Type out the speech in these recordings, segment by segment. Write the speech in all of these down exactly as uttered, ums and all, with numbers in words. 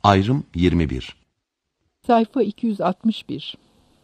Ayrım yirmi bir. Sayfa iki yüz altmış bir.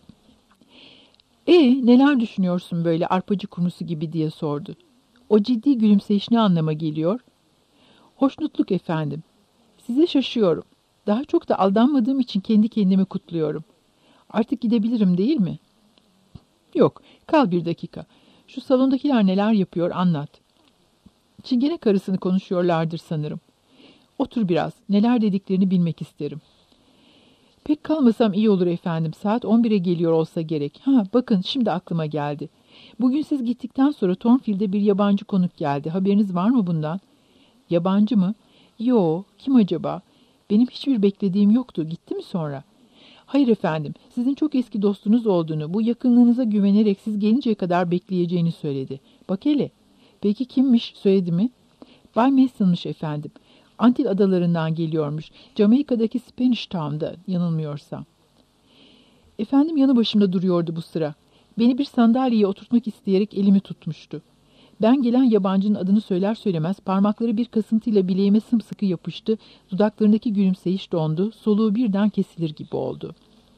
E neler düşünüyorsun böyle arpacı kurusu gibi diye sordu. O ciddi gülümseyiş ne anlama geliyor? Hoşnutluk efendim. Size şaşıyorum. Daha çok da aldanmadığım için kendi kendimi kutluyorum. Artık gidebilirim değil mi? Yok, kal bir dakika. Şu salondakiler neler yapıyor anlat. Çingene karısını konuşuyorlardır sanırım. Otur biraz, neler dediklerini bilmek isterim. Pek kalmasam iyi olur efendim. Saat on bire geliyor olsa gerek. Ha, bakın şimdi aklıma geldi. Bugün siz gittikten sonra Thornfield'e bir yabancı konuk geldi. Haberiniz var mı bundan? Yabancı mı? Yo, kim acaba? Benim hiçbir beklediğim yoktu. Gitti mi sonra? Hayır efendim, sizin çok eski dostunuz olduğunu, bu yakınlığınıza güvenerek siz gelinceye kadar bekleyeceğini söyledi. Bak hele. Peki kimmiş, söyledi mi? Bay Mason'mış efendim. Antil adalarından geliyormuş. Jamaika'daki Spanish Town'da, yanılmıyorsam. Efendim yanı başımda duruyordu bu sıra. Beni bir sandalyeye oturtmak isteyerek elimi tutmuştu. Ben gelen yabancının adını söyler söylemez parmakları bir kasıntıyla bileğime sımsıkı yapıştı, dudaklarındaki gülümseyiş dondu, soluğu birden kesilir gibi oldu.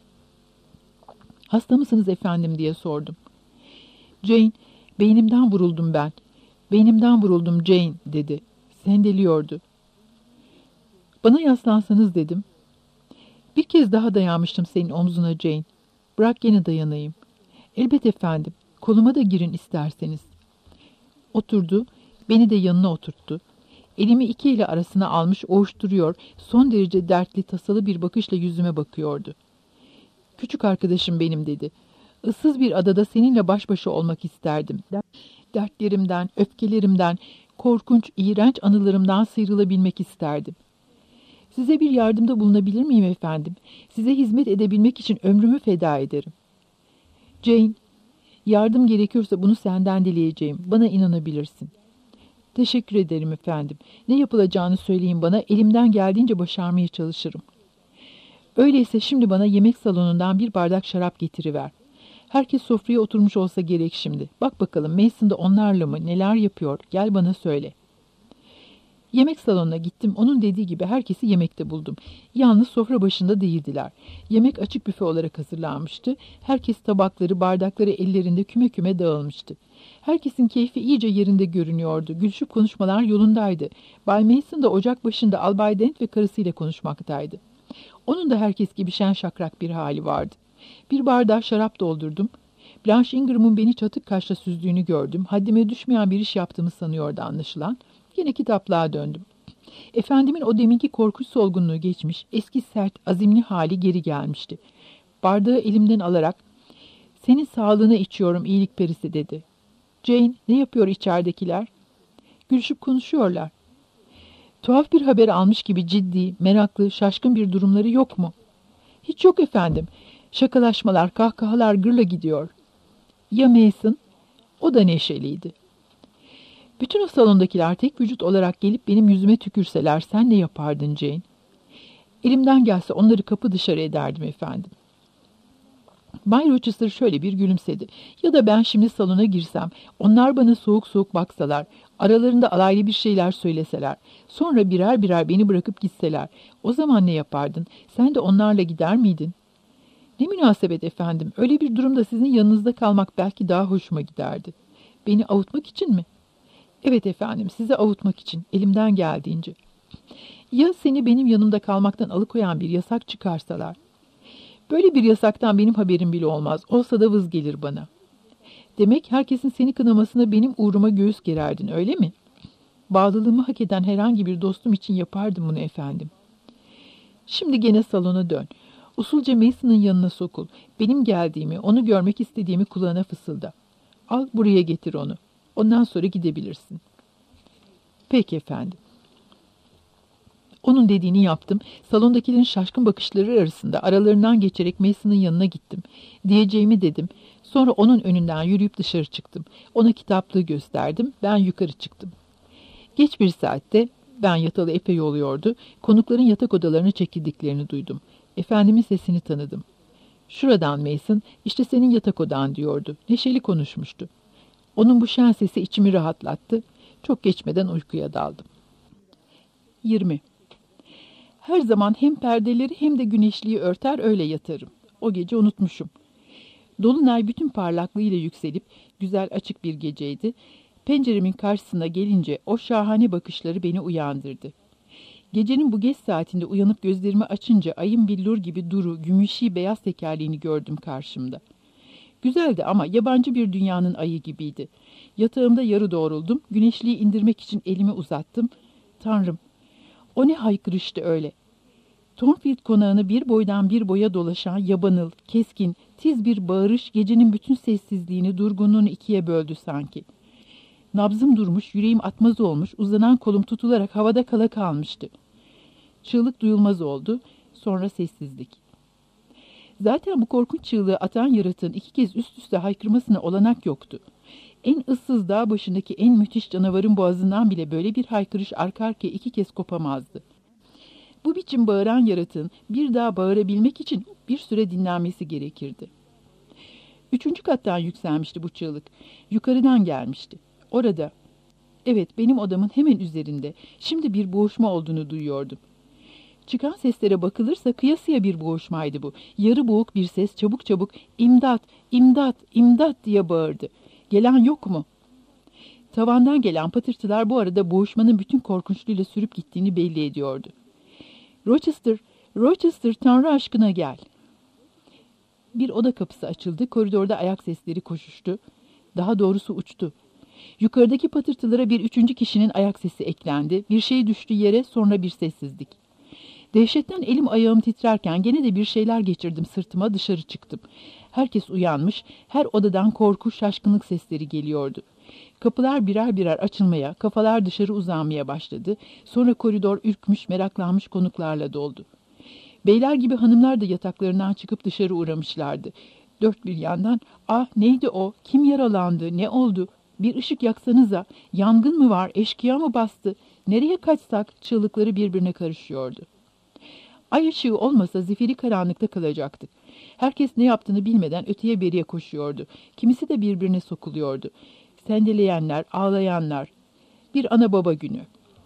Hasta mısınız efendim diye sordum. Jane, beynimden vuruldum ben. Beynimden vuruldum Jane dedi. Sendeliyordu. Bana yaslansanız dedim. Bir kez daha dayanmıştım senin omzuna Jane. Bırak gene dayanayım. Elbet efendim, koluma da girin isterseniz. Oturdu, beni de yanına oturttu. Elimi iki eli arasına almış ovuşturuyor, son derece dertli tasalı bir bakışla yüzüme bakıyordu. Küçük arkadaşım benim dedi. Issız bir adada seninle baş başa olmak isterdim. Dertlerimden, öfkelerimden, korkunç, iğrenç anılarımdan sıyrılabilmek isterdim. Size bir yardımda bulunabilir miyim efendim? Size hizmet edebilmek için ömrümü feda ederim. Jane, yardım gerekiyorsa bunu senden dileyeceğim. Bana inanabilirsin. Teşekkür ederim efendim. Ne yapılacağını söyleyin bana. Elimden geldiğince başarmaya çalışırım. Öyleyse şimdi bana yemek salonundan bir bardak şarap getiriver. Herkes sofraya oturmuş olsa gerek şimdi. Bak bakalım Mason da onlarla mı? Neler yapıyor? Gel bana söyle. Yemek salonuna gittim. Onun dediği gibi herkesi yemekte buldum. Yalnız sofra başında değildiler. Yemek açık büfe olarak hazırlanmıştı. Herkes tabakları, bardakları ellerinde küme küme dağılmıştı. Herkesin keyfi iyice yerinde görünüyordu. Gülüşüp konuşmalar yolundaydı. Bay Mason da ocak başında Albay Dent ve karısıyla konuşmaktaydı. Onun da herkes gibi şen şakrak bir hali vardı. Bir bardağı şarap doldurdum. Blanche Ingram'ın beni çatık kaşla süzdüğünü gördüm. Haddime düşmeyen bir iş yaptığımı sanıyordu anlaşılan. Yine kitaplığa döndüm. Efendimin o deminki korkunç solgunluğu geçmiş, eski sert, azimli hali geri gelmişti. Bardağı elimden alarak, "Senin sağlığına içiyorum iyilik perisi," dedi. "Jane, ne yapıyor içeridekiler?" Gülüşüp konuşuyorlar. Tuhaf bir haber almış gibi ciddi, meraklı, şaşkın bir durumları yok mu? Hiç yok efendim. Şakalaşmalar, kahkahalar gırla gidiyor. Ya Mason? O da neşeliydi. Bütün o salondakiler tek vücut olarak gelip benim yüzüme tükürseler sen ne yapardın Jane? Elimden gelse onları kapı dışarı ederdim efendim. Bay Rochester şöyle bir gülümsedi. Ya da ben şimdi salona girsem, onlar bana soğuk soğuk baksalar, aralarında alaylı bir şeyler söyleseler, sonra birer birer beni bırakıp gitseler, o zaman ne yapardın? Sen de onlarla gider miydin? Ne münasebet efendim, öyle bir durumda sizin yanınızda kalmak belki daha hoşuma giderdi. Beni avutmak için mi? Evet efendim, sizi avutmak için, elimden geldiğince. Ya seni benim yanımda kalmaktan alıkoyan bir yasak çıkarsalar? Böyle bir yasaktan benim haberim bile olmaz. Olsa da vız gelir bana. Demek herkesin seni kınamasına benim uğruma göğüs gererdin, öyle mi? Bağlılığımı hak eden herhangi bir dostum için yapardım bunu efendim. Şimdi gene salona dön. Usulca Mason'ın yanına sokul. Benim geldiğimi, onu görmek istediğimi kulağına fısılda. Al buraya getir onu. Ondan sonra gidebilirsin. Peki efendim. Onun dediğini yaptım. Salondakilerin şaşkın bakışları arasında aralarından geçerek Mason'ın yanına gittim. Diyeceğimi dedim. Sonra onun önünden yürüyüp dışarı çıktım. Ona kitaplığı gösterdim. Ben yukarı çıktım. Geç bir saatte, ben yatalı epey oluyordu, konukların yatak odalarına çekildiklerini duydum. Efendimin sesini tanıdım. "Şuradan Mason, işte senin yatak odan," diyordu. Neşeli konuşmuştu. Onun bu şen sesi içimi rahatlattı. Çok geçmeden uykuya daldım. yirmi. Her zaman hem perdeleri hem de güneşliği örter öyle yatarım. O gece unutmuşum. Dolunay bütün parlaklığıyla yükselip güzel açık bir geceydi. Penceremin karşısına gelince o şahane bakışları beni uyandırdı. Gecenin bu geç saatinde uyanıp gözlerimi açınca ayın billur gibi duru, gümüşi beyaz tekerleğini gördüm karşımda. Güzeldi ama yabancı bir dünyanın ayı gibiydi. Yatağımda yarı doğruldum, güneşliği indirmek için elimi uzattım. Tanrım, o ne haykırıştı öyle. Thornfield konağını bir boydan bir boya dolaşan yabanıl, keskin, tiz bir bağırış gecenin bütün sessizliğini, durgunluğunu ikiye böldü sanki. Nabzım durmuş, yüreğim atmaz olmuş, uzanan kolum tutularak havada kala kalmıştı. Çığlık duyulmaz oldu, sonra sessizlik. Zaten bu korkunç çığlığı atan yaratığın iki kez üst üste haykırmasına olanak yoktu. En ıssız dağ başındaki en müthiş canavarın boğazından bile böyle bir haykırış arka arkaya iki kez kopamazdı. Bu biçim bağıran yaratığın bir daha bağırabilmek için bir süre dinlenmesi gerekirdi. Üçüncü kattan yükselmişti bu çığlık. Yukarıdan gelmişti. Orada, evet benim odamın hemen üzerinde, şimdi bir boğuşma olduğunu duyuyordum. Çıkan seslere bakılırsa kıyasıya bir boğuşmaydı bu. Yarı boğuk bir ses çabuk çabuk imdat, imdat, imdat diye bağırdı. Gelen yok mu? Tavandan gelen patırtılar bu arada boğuşmanın bütün korkunçluğuyla sürüp gittiğini belli ediyordu. Rochester, Rochester, Tanrı aşkına gel. Bir oda kapısı açıldı, koridorda ayak sesleri koşuştu. Daha doğrusu uçtu. Yukarıdaki patırtılara bir üçüncü kişinin ayak sesi eklendi. Bir şey düştü yere, sonra bir sessizlik. Dehşetten elim ayağım titrerken gene de bir şeyler geçirdim sırtıma, dışarı çıktım. Herkes uyanmış, her odadan korku, şaşkınlık sesleri geliyordu. Kapılar birer birer açılmaya, kafalar dışarı uzanmaya başladı. Sonra koridor ürkmüş, meraklanmış konuklarla doldu. Beyler gibi hanımlar da yataklarından çıkıp dışarı uğramışlardı. Dört bir yandan, ah neydi o, kim yaralandı, ne oldu, bir ışık yaksanıza, yangın mı var, eşkıya mı bastı, nereye kaçsak çığlıkları birbirine karışıyordu. Ay ışığı olmasa zifiri karanlıkta kalacaktık. Herkes ne yaptığını bilmeden öteye beriye koşuyordu. Kimisi de birbirine sokuluyordu. Sendeleyenler, ağlayanlar. Bir ana baba günü.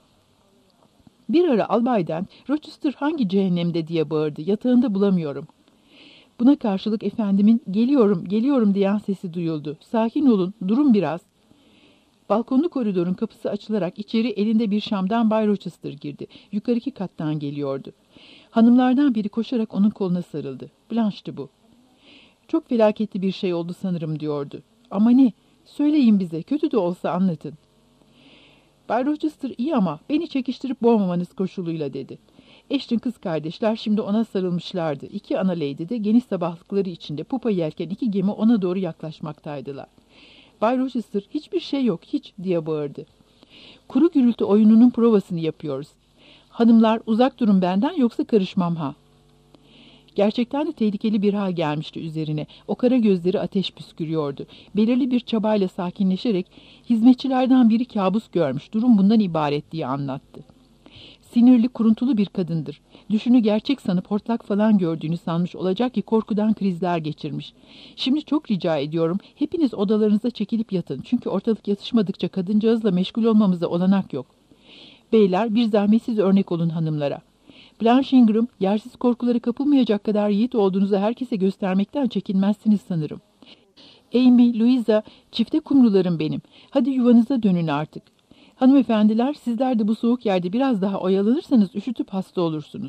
Bir ara albaydan, Rochester hangi cehennemde diye bağırdı. Yatağında bulamıyorum. Buna karşılık efendimin geliyorum, geliyorum diyen sesi duyuldu. Sakin olun, durun biraz. Balkonlu koridorun kapısı açılarak içeri elinde bir şamdan Bay Rochester girdi. Yukarıki kattan geliyordu. Hanımlardan biri koşarak onun koluna sarıldı. Blanche'ti bu. Çok felaketli bir şey oldu sanırım diyordu. Ama ne? Söyleyin bize, kötü de olsa anlatın. Bay Rochester iyi ama beni çekiştirip boğmamanız koşuluyla dedi. Ashton kız kardeşler şimdi ona sarılmışlardı. İki ana lady de geniş sabahlıkları içinde pupa yelken iki gemi ona doğru yaklaşmaktaydılar. Bay Rochester hiçbir şey yok hiç diye bağırdı. Kuru gürültü oyununun provasını yapıyoruz. Hanımlar uzak durun benden yoksa karışmam ha. Gerçekten de tehlikeli bir hal gelmişti üzerine. O kara gözleri ateş püskürüyordu. Belirli bir çabayla sakinleşerek hizmetçilerden biri kabus görmüş. Durum bundan ibaret diye anlattı. Sinirli, kuruntulu bir kadındır. Düşünü gerçek sanıp hortlak falan gördüğünü sanmış olacak ki korkudan krizler geçirmiş. Şimdi çok rica ediyorum hepiniz odalarınıza çekilip yatın. Çünkü ortalık yatışmadıkça kadıncağızla meşgul olmamıza olanak yok. Beyler bir zahmetsiz örnek olun hanımlara. Blanche Ingram, yersiz korkulara kapılmayacak kadar yiğit olduğunuzu herkese göstermekten çekinmezsiniz sanırım. Amy, Louisa, çifte kumrularım benim. Hadi yuvanıza dönün artık. Hanımefendiler, sizler de bu soğuk yerde biraz daha oyalanırsanız üşütüp hasta olursunuz.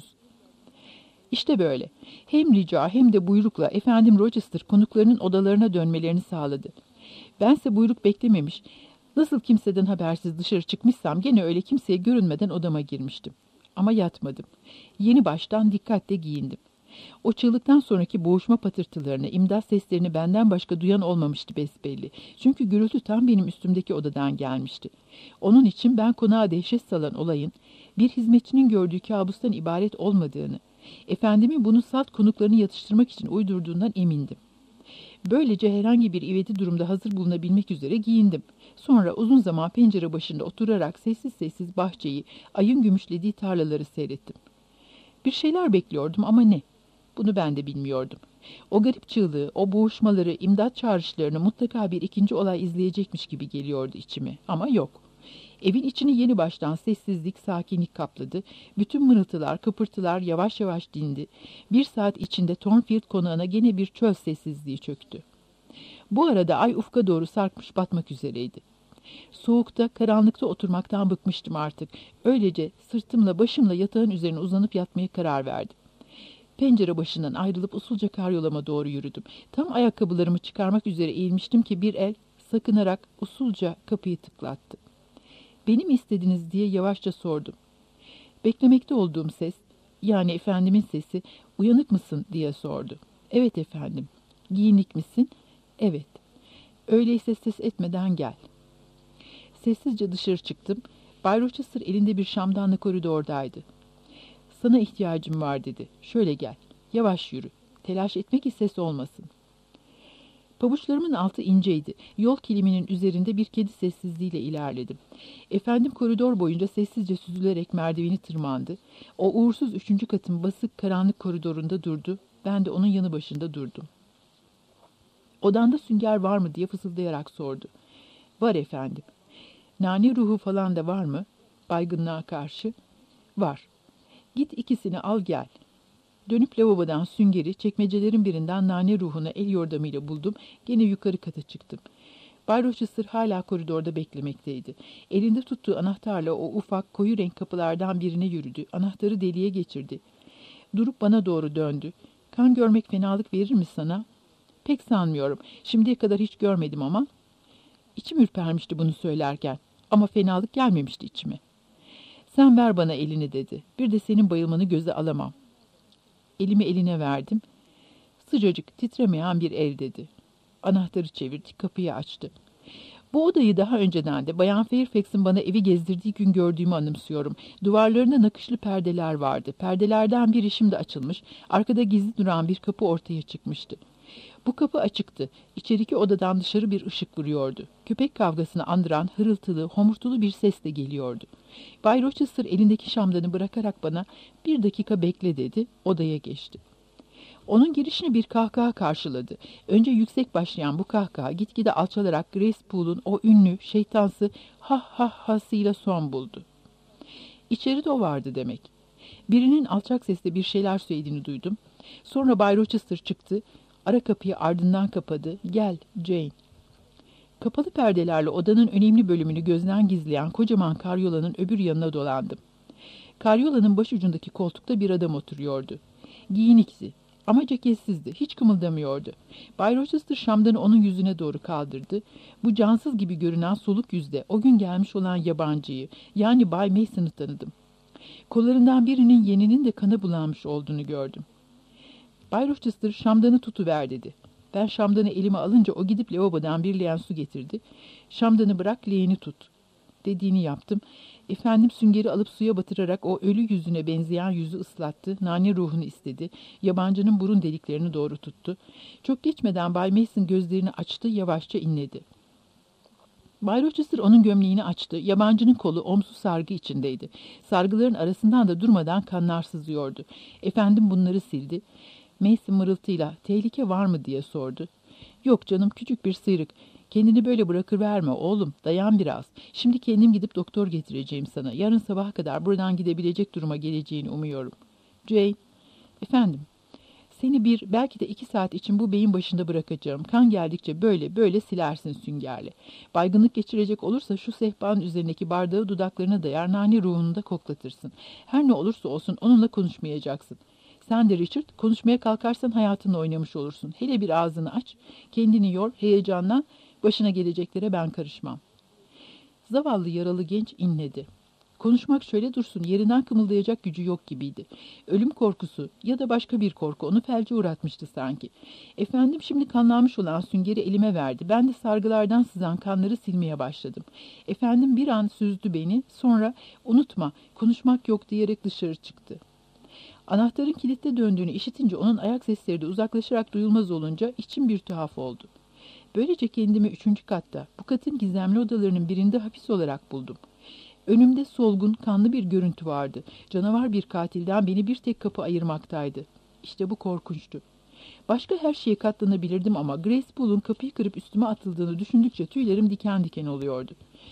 İşte böyle. Hem rica hem de buyrukla efendim Rochester konuklarının odalarına dönmelerini sağladı. Bense buyruk beklememiş, nasıl kimseden habersiz dışarı çıkmışsam gene öyle kimseye görünmeden odama girmiştim. Ama yatmadım. Yeni baştan dikkatle giyindim. O çığlıktan sonraki boğuşma patırtılarını, imdat seslerini benden başka duyan olmamıştı besbelli. Çünkü gürültü tam benim üstümdeki odadan gelmişti. Onun için ben konağa dehşet salan olayın, bir hizmetçinin gördüğü kabustan ibaret olmadığını, efendimin bunu salt konuklarını yatıştırmak için uydurduğundan emindim. Böylece herhangi bir ivedi durumda hazır bulunabilmek üzere giyindim. Sonra uzun zaman pencere başında oturarak sessiz sessiz bahçeyi, ayın gümüşlediği tarlaları seyrettim. Bir şeyler bekliyordum ama ne? Bunu ben de bilmiyordum. O garip çığlığı, o boğuşmaları, imdat çağrışlarını mutlaka bir ikinci olay izleyecekmiş gibi geliyordu içime. Ama yok. Evin içini yeni baştan sessizlik, sakinlik kapladı. Bütün mırıltılar, kıpırtılar yavaş yavaş dindi. Bir saat içinde Thornfield konağına gene bir çöl sessizliği çöktü. Bu arada ay ufka doğru sarkmış batmak üzereydi. Soğukta, karanlıkta oturmaktan bıkmıştım artık. Öylece sırtımla, başımla yatağın üzerine uzanıp yatmaya karar verdim. Pencere başından ayrılıp usulca karyolama doğru yürüdüm. Tam ayakkabılarımı çıkarmak üzere eğilmiştim ki bir el sakınarak usulca kapıyı tıklattı. "Beni mi istediniz?" diye yavaşça sordum. Beklemekte olduğum ses, yani efendimin sesi, "Uyanık mısın?" diye sordu. "Evet efendim." "Giyinik misin?" "Evet." "Öyleyse ses etmeden gel." Sessizce dışarı çıktım. Bay Rochester elinde bir şamdanla koridordaydı. "Sana ihtiyacım var," dedi. "Şöyle gel. Yavaş yürü. Telaş etme ki ses olmasın." Pabuçlarımın altı inceydi. Yol kiliminin üzerinde bir kedi sessizliğiyle ilerledim. Efendim koridor boyunca sessizce süzülerek merdiveni tırmandı. O uğursuz üçüncü katın basık karanlık koridorunda durdu. Ben de onun yanı başında durdum. "Odanda sünger var mı?" diye fısıldayarak sordu. "Var efendim." "Nane ruhu falan da var mı?" Baygınlığa karşı. "Var." "Git ikisini al gel." Dönüp lavabodan süngeri, çekmecelerin birinden nane ruhunu el yordamıyla buldum. Gene yukarı kata çıktım. Bay Rochester hala koridorda beklemekteydi. Elinde tuttuğu anahtarla o ufak koyu renk kapılardan birine yürüdü. Anahtarı deliğe geçirdi. Durup bana doğru döndü. "Kan görmek fenalık verir mi sana?" "Pek sanmıyorum. Şimdiye kadar hiç görmedim ama." İçim ürpermişti bunu söylerken. Ama fenalık gelmemişti içime. "Sen ver bana elini," dedi. "Bir de senin bayılmanı göze alamam." Elimi eline verdim. "Sıcacık, titremeyen bir el," dedi. Anahtarı çevirdi, kapıyı açtı. Bu odayı daha önceden de Bayan Fairfax'ın bana evi gezdirdiği gün gördüğümü anımsıyorum. Duvarlarında nakışlı perdeler vardı. Perdelerden biri şimdi açılmış, arkada gizli duran bir kapı ortaya çıkmıştı. Bu kapı açıktı. İçeriki odadan dışarı bir ışık vuruyordu. Köpek kavgasını andıran hırıltılı, homurtulu bir ses de geliyordu. Bay Rochester elindeki şamdanı bırakarak bana "Bir dakika bekle," dedi. Odaya geçti. Onun girişini bir kahkaha karşıladı. Önce yüksek başlayan bu kahkaha gitgide alçalarak Grace Poole'un o ünlü, şeytansı ha ha hasıyla son buldu. İçeride o vardı demek. Birinin alçak sesle bir şeyler söylediğini duydum. Sonra Bay Rochester çıktı. Ara kapıyı ardından kapadı. "Gel Jane." Kapalı perdelerle odanın önemli bölümünü gözden gizleyen kocaman karyolanın öbür yanına dolandım. Karyolanın başucundaki koltukta bir adam oturuyordu. Giyinikti ama ceketsizdi, hiç kımıldamıyordu. Bay Rochester şamdanı onun yüzüne doğru kaldırdı. Bu cansız gibi görünen soluk yüzde o gün gelmiş olan yabancıyı, yani Bay Mason'ı tanıdım. Kollarından birinin yeninin de kana bulanmış olduğunu gördüm. Bay Rochester "Şamdanı tutuver," dedi. Ben şamdanı elime alınca o gidip lavabodan bir leğen su getirdi. "Şamdanı bırak, leğeni tut." Dediğini yaptım. Efendim süngeri alıp suya batırarak o ölü yüzüne benzeyen yüzü ıslattı. Nane ruhunu istedi. Yabancının burun deliklerini doğru tuttu. Çok geçmeden Bay Mason gözlerini açtı, yavaşça inledi. Bay Rochester onun gömleğini açtı. Yabancının kolu omzu sargı içindeydi. Sargıların arasından da durmadan kanlar sızıyordu. Efendim bunları sildi. Mason mırıltıyla "Tehlike var mı?" diye sordu. "Yok canım, küçük bir sıyrık. Kendini böyle bırakıverme oğlum, dayan biraz. Şimdi kendim gidip doktor getireceğim sana. Yarın sabaha kadar buradan gidebilecek duruma geleceğini umuyorum." "Jane." "Efendim?" "Seni bir, belki de iki saat için bu beyin başında bırakacağım. Kan geldikçe böyle böyle silersin süngerle. Baygınlık geçirecek olursa şu sehpanın üzerindeki bardağı dudaklarına dayar, nane ruhunu da koklatırsın. Her ne olursa olsun onunla konuşmayacaksın. Sen de Richard, konuşmaya kalkarsan hayatınla oynamış olursun. Hele bir ağzını aç, kendini yor, heyecanlan, başına geleceklere ben karışmam." Zavallı yaralı genç inledi. Konuşmak şöyle dursun, yerinden kımıldayacak gücü yok gibiydi. Ölüm korkusu ya da başka bir korku onu felce uğratmıştı sanki. Efendim şimdi kanlanmış olan süngeri elime verdi. Ben de sargılardan sızan kanları silmeye başladım. Efendim bir an süzdü beni, sonra "Unutma, konuşmak yok," diyerek dışarı çıktı. Anahtarın kilitte döndüğünü işitince, onun ayak sesleri de uzaklaşarak duyulmaz olunca içim bir tuhaf oldu. Böylece kendimi üçüncü katta, bu katın gizemli odalarının birinde hapis olarak buldum. Önümde solgun, kanlı bir görüntü vardı. Canavar bir katilden beni bir tek kapı ayırmaktaydı. İşte bu korkunçtu. Başka her şeye katlanabilirdim ama Grace Poole'un kapıyı kırıp üstüme atıldığını düşündükçe tüylerim diken diken oluyordu.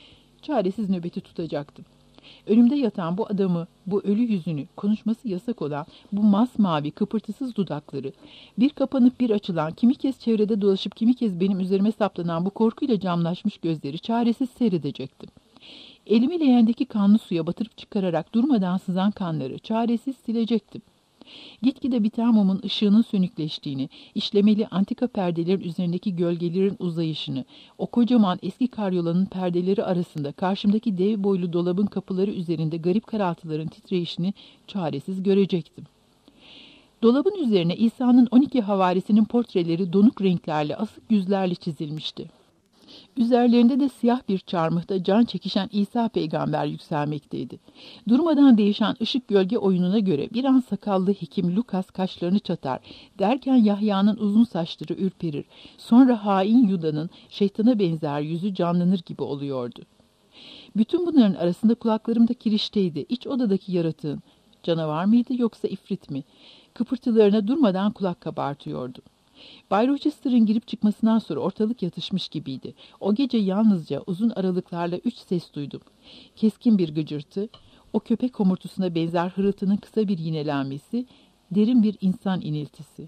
Çaresiz nöbeti tutacaktım. Önümde yatan bu adamı, bu ölü yüzünü, konuşması yasak olan bu masmavi, kıpırtısız dudakları, bir kapanıp bir açılan, kimi kez çevrede dolaşıp kimi kez benim üzerime saplanan bu korkuyla camlaşmış gözleri çaresiz seyredecektim. Elimi leğendeki kanlı suya batırıp çıkararak durmadan sızan kanları çaresiz silecektim. Gitgide biten mumun ışığının sönükleştiğini, işlemeli antika perdelerin üzerindeki gölgelerin uzayışını, o kocaman eski karyolanın perdeleri arasında karşımdaki dev boylu dolabın kapıları üzerinde garip karaltıların titreyişini çaresiz görecektim. Dolabın üzerine İsa'nın on iki havarisinin portreleri donuk renklerle, asık yüzlerle çizilmişti. Üzerlerinde de siyah bir çarmıhta can çekişen İsa peygamber yükselmekteydi. Durmadan değişen ışık gölge oyununa göre bir an sakallı hekim Lukas kaşlarını çatar, derken Yahya'nın uzun saçları ürperir, sonra hain Yuda'nın şeytana benzer yüzü canlanır gibi oluyordu. Bütün bunların arasında kulaklarımda kirişteydi, iç odadaki yaratığın, canavar mıydı yoksa ifrit mi? Kıpırtılarına durmadan kulak kabartıyordu. Bay Rochester'ın girip çıkmasından sonra ortalık yatışmış gibiydi. O gece yalnızca uzun aralıklarla üç ses duydum. Keskin bir gıcırtı, o köpek homurtusuna benzer hırıltının kısa bir yinelenmesi, derin bir insan iniltisi.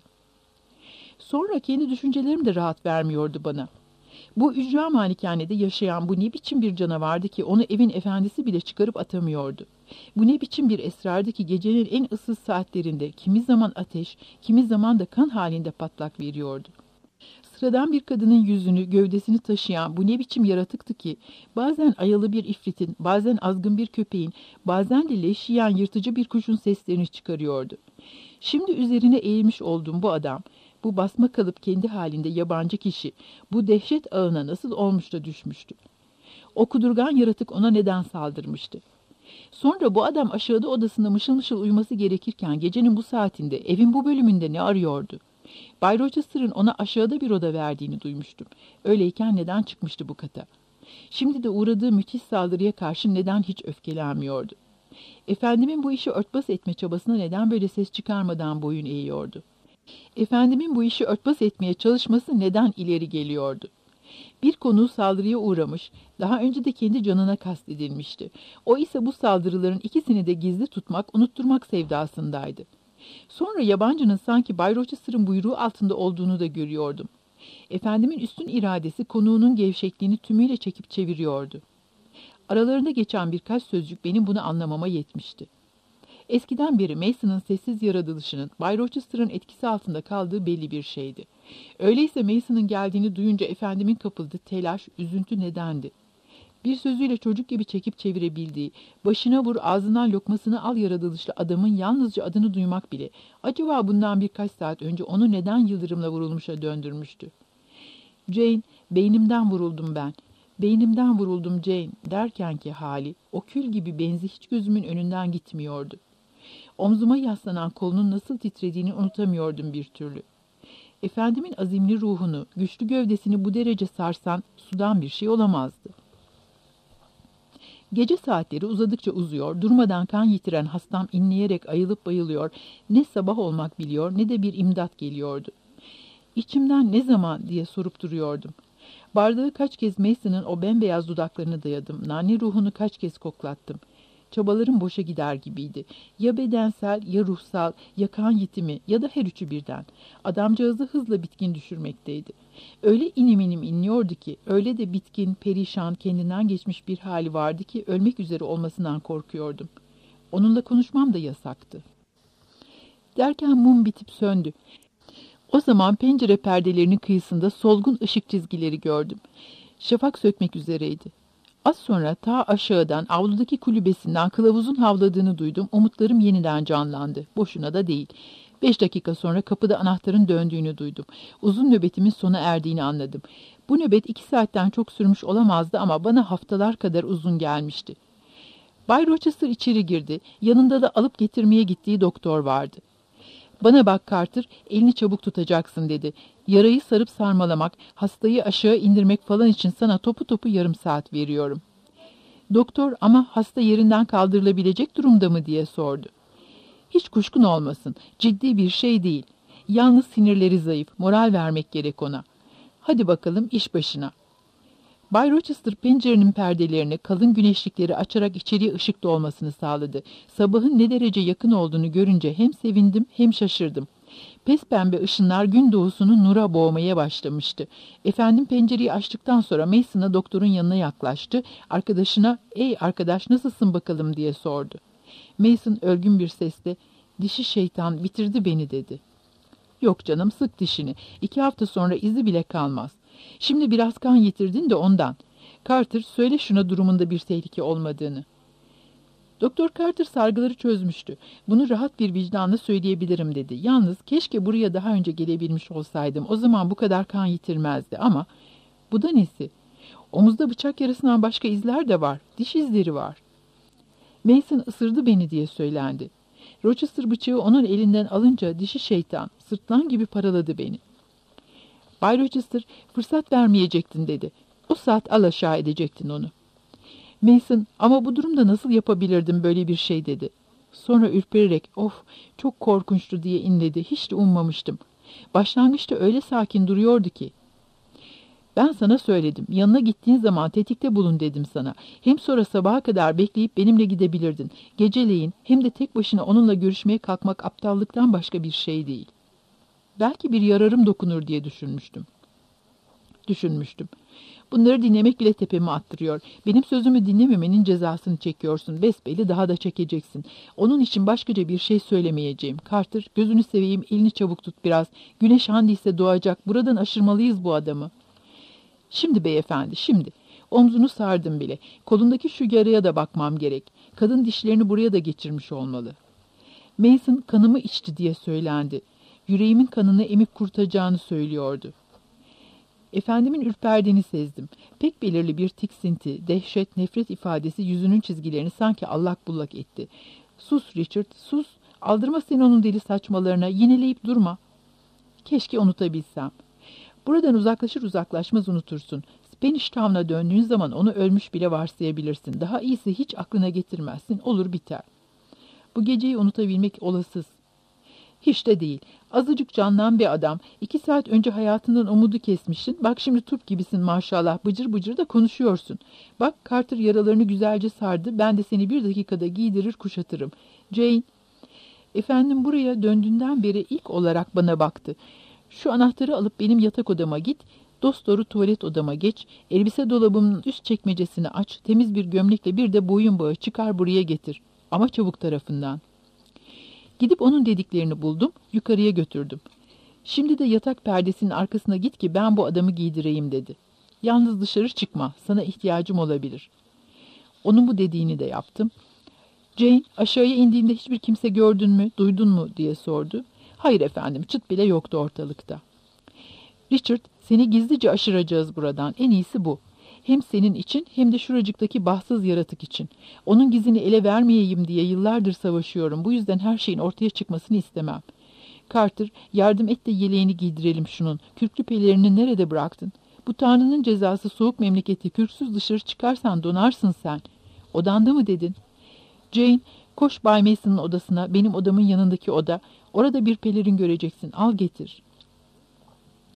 Sonra kendi düşüncelerim de rahat vermiyordu bana. Bu ücra malikanede yaşayan bu ne biçim bir canavardı ki onu evin efendisi bile çıkarıp atamıyordu. Bu ne biçim bir esrardı ki gecenin en ıssız saatlerinde kimi zaman ateş, kimi zaman da kan halinde patlak veriyordu. Sıradan bir kadının yüzünü, gövdesini taşıyan bu ne biçim yaratıktı ki bazen ayalı bir ifritin, bazen azgın bir köpeğin, bazen de leş yiyen yırtıcı bir kuşun seslerini çıkarıyordu. Şimdi üzerine eğilmiş olduğum bu adam, bu basma kalıp kendi halinde yabancı kişi, bu dehşet ağına nasıl olmuş da düşmüştü? O kudurgan yaratık ona neden saldırmıştı? Sonra bu adam aşağıda odasında mışıl mışıl uyuması gerekirken gecenin bu saatinde evin bu bölümünde ne arıyordu? Bay Rochester'ın ona aşağıda bir oda verdiğini duymuştum. Öyleyken neden çıkmıştı bu kata? Şimdi de uğradığı müthiş saldırıya karşı neden hiç öfkelenmiyordu? Efendimin bu işi örtbas etme çabasına neden böyle ses çıkarmadan boyun eğiyordu? Efendimin bu işi örtbas etmeye çalışması neden ileri geliyordu? Bir konu saldırıya uğramış, daha önce de kendi canına kastedilmişti. O ise bu saldırıların ikisini de gizli tutmak, unutturmak sevdasındaydı. Sonra yabancının sanki Bay Rochester'ın buyruğu altında olduğunu da görüyordum. Efendimin üstün iradesi konuğunun gevşekliğini tümüyle çekip çeviriyordu. Aralarında geçen birkaç sözcük benim bunu anlamama yetmişti. Eskiden beri Mason'ın sessiz yaratılışının Bay Rochester'ın etkisi altında kaldığı belli bir şeydi. Öyleyse Mason'ın geldiğini duyunca efendimin kapıldığı telaş, üzüntü nedendi? Bir sözüyle çocuk gibi çekip çevirebildiği, başına vur ağzından lokmasını al yaratılışlı adamın yalnızca adını duymak bile, acaba bundan birkaç saat önce onu neden yıldırımla vurulmuşa döndürmüştü? Jane, beynimden vuruldum ben. Beynimden vuruldum Jane derken ki hali, o kül gibi benzi hiç gözümün önünden gitmiyordu. Omzuma yaslanan kolunun nasıl titrediğini unutamıyordum bir türlü. Efendimin azimli ruhunu, güçlü gövdesini bu derece sarsan sudan bir şey olamazdı. Gece saatleri uzadıkça uzuyor, durmadan kan yitiren hastam inleyerek ayılıp bayılıyor, ne sabah olmak biliyor ne de bir imdat geliyordu. İçimden ne zaman diye sorup duruyordum. Bardağı kaç kez Mason'ın o bembeyaz dudaklarını dayadım, nane ruhunu kaç kez koklattım. Çabalarım boşa gider gibiydi. Ya bedensel, ya ruhsal, ya kan yitimi ya da her üçü birden. Adamcağızı hızla bitkin düşürmekteydi. Öyle inim inim inliyordu ki, öyle de bitkin, perişan, kendinden geçmiş bir hali vardı ki ölmek üzere olmasından korkuyordum. Onunla konuşmam da yasaktı. Derken mum bitip söndü. O zaman pencere perdelerinin kıyısında solgun ışık çizgileri gördüm. Şafak sökmek üzereydi. Az sonra ta aşağıdan avludaki kulübesinden kılavuzun havladığını duydum. Umutlarım yeniden canlandı. Boşuna da değil. Beş dakika sonra kapıda anahtarın döndüğünü duydum. Uzun nöbetimin sona erdiğini anladım. Bu nöbet iki saatten çok sürmüş olamazdı ama bana haftalar kadar uzun gelmişti. Bay Rochester içeri girdi. Yanında da alıp getirmeye gittiği doktor vardı. "Bana bak Carter, elini çabuk tutacaksın," dedi. "Yarayı sarıp sarmalamak, hastayı aşağı indirmek falan için sana topu topu yarım saat veriyorum." Doktor, "Ama hasta yerinden kaldırılabilecek durumda mı?" diye sordu. "Hiç kuşkun olmasın, ciddi bir şey değil. Yalnız sinirleri zayıf, moral vermek gerek ona. Hadi bakalım iş başına." Bay Rochester pencerenin perdelerini, kalın güneşlikleri açarak içeriye ışık dolmasını sağladı. Sabahın ne derece yakın olduğunu görünce hem sevindim hem şaşırdım. Pespembe ışınlar gün doğusunu nura boğmaya başlamıştı. Efendim pencereyi açtıktan sonra Mason'a doktorun yanına yaklaştı. Arkadaşına, "Ey arkadaş, nasılsın bakalım?" diye sordu. Mason ölgün bir sesle, "Dişi şeytan bitirdi beni," dedi. "Yok canım, sık dişini. İki hafta sonra izi bile kalmaz. Şimdi biraz kan yitirdin de ondan. Carter, söyle şuna durumunda bir tehlike olmadığını." Doktor Carter sargıları çözmüştü. "Bunu rahat bir vicdanla söyleyebilirim," dedi. "Yalnız keşke buraya daha önce gelebilmiş olsaydım. O zaman bu kadar kan yitirmezdi ama..." "Bu da nesi?" "Omuzda bıçak yarasından başka izler de var. Diş izleri var." "Mason ısırdı beni," diye söylendi. Rochester bıçağı onun elinden alınca dişi şeytan sırtlan gibi paraladı beni. "Bay Rochester, fırsat vermeyecektin," dedi. "O saat alaşağı edecektin onu." Mason, "Ama bu durumda nasıl yapabilirdim böyle bir şey," dedi. Sonra ürpererek, "Of, çok korkunçtu," diye inledi. "Hiç de ummamıştım. Başlangıçta öyle sakin duruyordu ki." "Ben sana söyledim. Yanına gittiğin zaman tetikte bulun dedim sana. Hem sonra sabaha kadar bekleyip benimle gidebilirdin. Geceleyin hem de tek başına onunla görüşmeye kalkmak aptallıktan başka bir şey değil. Belki bir yararım dokunur diye düşünmüştüm. Düşünmüştüm. Bunları dinlemek bile tepemi attırıyor. Benim sözümü dinlememenin cezasını çekiyorsun. Besbelli daha da çekeceksin. Onun için başkaca bir şey söylemeyeceğim. Carter, gözünü seveyim, elini çabuk tut biraz. Güneş handiyse doğacak. Buradan aşırmalıyız bu adamı." "Şimdi beyefendi, şimdi. Omzunu sardım bile. Kolundaki şu yaraya da bakmam gerek. Kadın dişlerini buraya da geçirmiş olmalı." Mason, "Kanımı içti," diye söylendi. Yüreğimin kanını emip kurtacağını söylüyordu. Efendimin ürperdiğini sezdim. Pek belirli bir tiksinti, dehşet, nefret ifadesi yüzünün çizgilerini sanki allak bullak etti. "Sus Richard, sus. Aldırma sen onun deli saçmalarına. Yineleyip durma." "Keşke unutabilsem." "Buradan uzaklaşır uzaklaşmaz unutursun. Spanish Town'a döndüğün zaman onu ölmüş bile varsayabilirsin. Daha iyisi hiç aklına getirmezsin. Olur biter." "Bu geceyi unutabilmek olasız." "Hiç de değil. Azıcık canlanan bir adam. İki saat önce hayatından umudu kesmişsin. Bak şimdi turp gibisin maşallah. Bıcır bıcır da konuşuyorsun. Bak Carter yaralarını güzelce sardı. Ben de seni bir dakikada giydirir kuşatırım. Jane..." Efendim buraya döndüğünden beri ilk olarak bana baktı. "Şu anahtarı alıp benim yatak odama git. Dosdoğru tuvalet odama geç. Elbise dolabımın üst çekmecesini aç. Temiz bir gömlekle bir de boyun bağı çıkar buraya getir. Ama çabuk tarafından." Gidip onun dediklerini buldum, yukarıya götürdüm. "Şimdi de yatak perdesinin arkasına git ki ben bu adamı giydireyim," dedi. "Yalnız dışarı çıkma, sana ihtiyacım olabilir." Onun bu dediğini de yaptım. "Jane, aşağıya indiğinde hiçbir kimse gördün mü, duydun mu?" diye sordu. "Hayır efendim, çıt bile yoktu ortalıkta." "Richard, seni gizlice aşıracağız buradan, en iyisi bu. Hem senin için hem de şuracıktaki bahtsız yaratık için. Onun gizini ele vermeyeyim diye yıllardır savaşıyorum. Bu yüzden her şeyin ortaya çıkmasını istemem. Carter, yardım et de yeleğini giydirelim şunun. Kürklü pelerini nerede bıraktın? Bu Tanrı'nın cezası soğuk memleketi. Kürksüz dışarı çıkarsan donarsın sen. Odanda mı dedin?" "Jane, koş Bay Mason'ın odasına, benim odamın yanındaki oda. Orada bir pelerin göreceksin. Al getir."